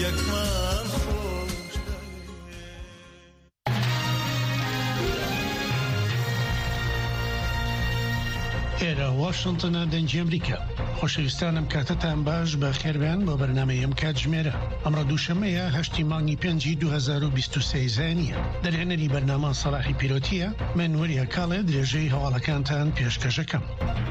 یەکمان ئێرە واشنتنە دەنجی ئەمریکا. خۆشەویستانم کاتتان باش بە خێربیان بۆ بەرنامەی ئەم کاتژمێرە. ئەمڕۆ دووشەمەیە 8 مانگی 5 2023 زانیە. دەرهێنەری بەرنامە سەلاحی پیرۆتیە، من وەریە کاڵێ درێژەی هەواڵەکانتان پێشکەشەکەم.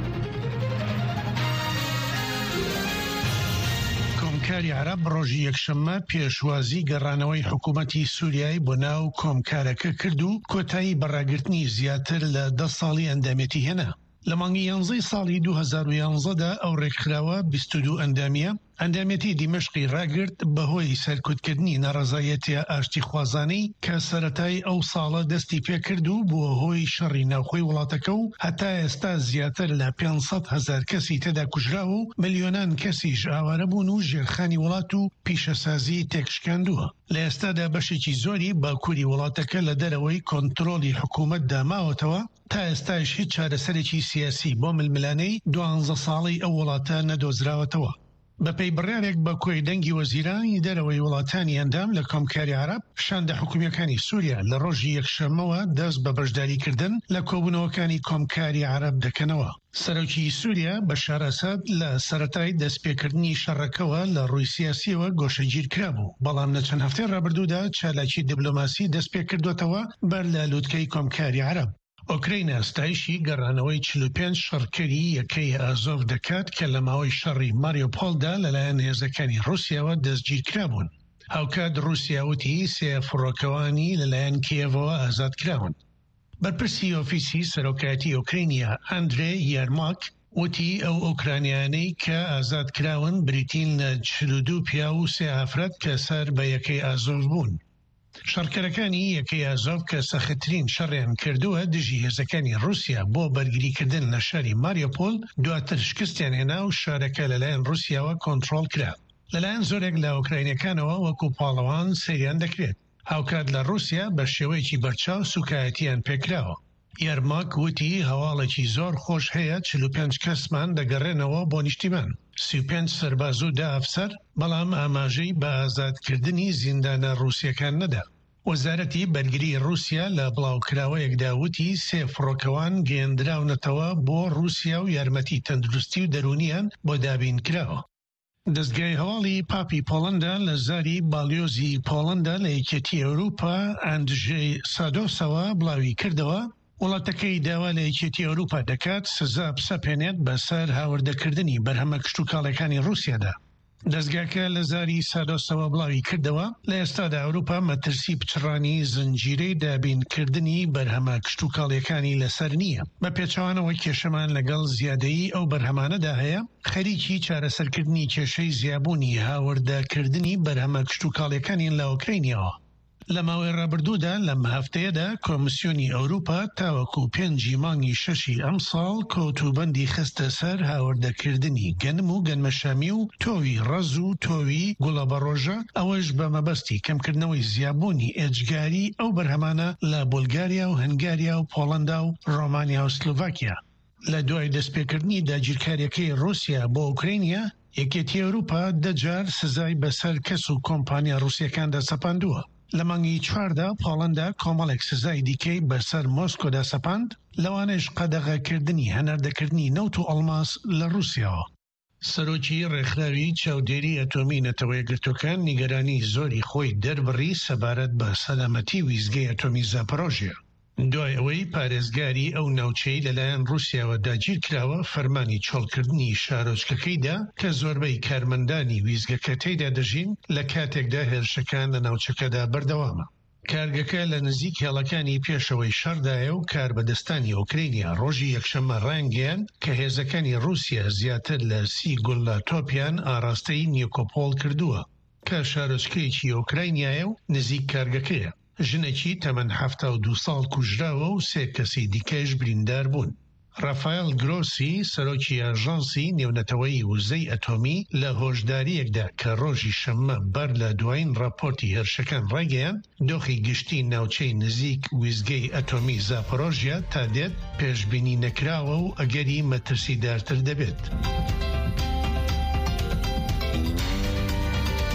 کۆمکاری عەرەب ڕۆژی یەکشەممە پێشوازی گەڕانەوەی حکوومەتی سووریای بۆ ناو کۆمکارەکە کرد و کۆتایی بەڕاگرتنی زیاتر لە 10 ساڵی ئەندامێتی هێنا. لە مانگی 11 ساڵی 2011دا ئەو ڕێکخراوە 22 ئەندامیە ئەندامێتی دیمەشقی ڕاگرت بەهۆی سەرکوتکردنی ناڕەزایەتیە ئاشتی خوازانەی کە سەرەتای ئەو ساڵە دەستی پێکرد و بووە هۆی شەڕی ناوخۆی وڵاتەکە و هەتا ئێستا زیاتر لە 500,000 کەسی تێدا کوژراوە و ملیۆنان کەسیش ئاوارە بوون و ژێرخانی وڵات و پیشەسازی تێکشکاندووە. لە ئێستادا بەشێکی زۆری باکووری وڵاتەکە لە دەرەوەی کۆنتڕۆلی حکوومەت داماوەتەوە تا ئێستاش هیچ چارەسەرێکی سیاسی بۆ ململانەی 12 ساڵی ئەو وڵاتە نەدۆزراوەتەوە. بەپێی بڕیارێک بە کۆی دەنگی وەزیرانی دەرەوەی وڵاتانی ئەندام لە کۆمکاری عەرەب شاندە حکوومیەکانی سووریا لە ڕۆژی یەکشەممەوە دەست بە بەشداریکردن لە کۆبوونەوەکانی کۆمکاری عەرەب دەکەنەوە. سەرۆکی سووریا بەشار ئەساد لە سەرەتای دەستپێکردنی شەڕەکەوە لە ڕووی سیاسیەوە گۆشەگیر کرابوو، بەڵام لە چەند هەفتەی ڕابردوودا چالاکی دیبلۆماسی دەستپێکردوێتەوە بەر لە لووتکەی کۆمکاری عەرەب. ئۆکراینە ستایشی گەڕانەوەی 45 شەڕکەری یەکەی ئازۆڤ دەکات کە لە ماوەی شەڕی ماریۆپۆلدا لەلایەن هێزەکانی رووسیاوە دەستگیر کرابوون. هاوکات رووسیا وتی 3 فڕۆکەوانی لەلایەن کیێڤەوە ئازاد کراون. بەرپرسی ئۆفیسی سەرۆکایەتی ئۆکراینیا ئەندرێ یارماک وتی ئەو ئۆکرانیانەی کە ئازاد کراون بریتین لە 42 پیا و 3 ئافرەت کە سەر بە یەکەی ئازۆڤ بوون. شەڕکەرەکانی یەکەی ئازۆڤ کە سەختترین شەڕیان کردووە دژی هێزەکانی رووسیا بۆ بەرگریکردن لە شاری ماریۆپۆل دواتر شکستیان هێنا و شارەکە لەلایەن رووسیاوە کۆنتڕۆڵ کرا. لەلایەن زۆرێک لە ئۆکراینەکانەوە وەکو پاڵەوان سەیریان دەکرێت. هاوکات لە رووسیا بە شێوەیەکی بەرچاو سوکایەتیان پێکراوە. یارماک وتی هەواڵێکی زۆر خۆش هەیە 45 کەسمان دەگەڕێنەوە بۆ نیشتیمان. 35 سەرباز و 10 ئەفسەر، بەڵام ئاماژەی بە ئازادکردنی زیندانە رووسیەکان نەدا. وەزارەتی بەرگری رووسیا لە بڵاوکراوەیەکدا وتی 3 فڕۆکەوان گەیەندراونەتەوە بۆ رووسیا و یارمەتی تەندروستی و دەرونیان بۆ دابین کراوە. دەستگای هەواڵی پاپی پۆڵەندا لە زاری بالیۆزی پۆڵەندا لە یەکێتی ئەوروپا ئەندژێی سادۆسەوە بڵاوی کردەوە وڵاتەکەی داوا لە یەکێتی ئەوروپا دەکات سزا بسەپێنێت بەسەر هاوردەکردنی بەرهەمە کشتوکاڵەکانی رووسیادا. دەستگاکە لە زاری سادۆسەوە بڵاوی کردەوە لە ئێستادا ئەوروپا مەترسی پچڕانی زنجیرەی دابینکردنی بەرهەمە کشتوکاڵیەکانی لەسەر نییە. بە پێچەوانەوە کێشەمان لەگەڵ زیادەیی ئەو بەرهەمانەدا هەیە خەریکی چارەسەرکردنی کێشەی زیابوونی هاوردەکردنی بەرهەمە کشتوکاڵیەکانین لە ئۆکراینیەوە. لە ماوەی ڕابردوودا لەم هەفتەیەدا کۆمسیۆنی ئەوروپا تاوەکو 5 مانگی 6 ئەم ساڵ کۆتوبەندی خستە سەر هاوردەکردنی گەنم و گەنمەشامی و تۆوی ڕەز و تۆوی گوڵەبەڕۆژە، ئەوەش بە مەبەستی کەمکردنەوەی زیابوونی ئێجگاری ئەو بەرهەمانە لە بولگاریا و هەنگاریا و پۆڵەندا و ڕۆمانیا و سلۆڤاکیا. لە دوای دەستپێکردنی داگیرکاریەکەی رووسیا بۆ ئوکراینیا، یەکێتی ئەوروپا 10 جار سزای بەسەر کەس و کۆمپانیا رووسیەکاندا سەپاندووە. لە مانگی 4دا پۆڵەندا کۆمەڵێک سزای دیکەی بەسەر مۆسکۆدا سەپاند، لەوانەش قەدەغەکردنی هەناردەکردنی نەوت و ئەڵماس لە رووسیاوە. سەرۆکی ڕێکخراوی چاودێری ئەتۆمی نەتەوە یەکگرتووەکان نیگەرانی زۆری خۆی دەربڕی سەبارەت بە سەلامەتی ویزگەی ئەتۆمی زاپۆرۆژیە. دوای ئەوەی پارێزگاری ئەو ناوچەی لەلایەن رووسیاوە داگیر کراوە فەرمانی چۆڵکردنی شارۆچکەکەیدا کە زۆربەی کارمەندانی ویزگەکە تێیدا دەژین لە کاتێکدا هێرشەکان لە ناوچەکەدا بەردەوامە. کارگەکە لە نزیک هێڵەکانی پێشەوەی شەردایە و کاربەدەستانی ئۆکراینیا ڕۆژی یەکشەممە ڕانگەیان کە هێزەکانی رووسیا زیاتر لە 30 گوڵە تۆپیان ئاراستەی نیکۆپۆڵ کردووە کە شارۆچکەیەکی ئۆکراینیایە و نزیک کارگەکەیە. ژنێکی تەمەن 72 ساڵ کوژراوە و 3 کەسی دیکەش بریندار بوون. ڕافایل گرۆسی سەرۆکی ئاژانسی نێونەتەوەی وزەی ئەتۆمی لە هۆشداریەکدا کە ڕۆژی شەممە بەر لە دوایین راپۆرتی هێرشەکان ڕاگەیان دۆخی گشتی ناوچەی نزیک ویزگەی ئەتۆمی زاپۆرۆژیا تا دێت پێشبینی نەکراوە و ئەگەری مەترسیدارتر دەبێت.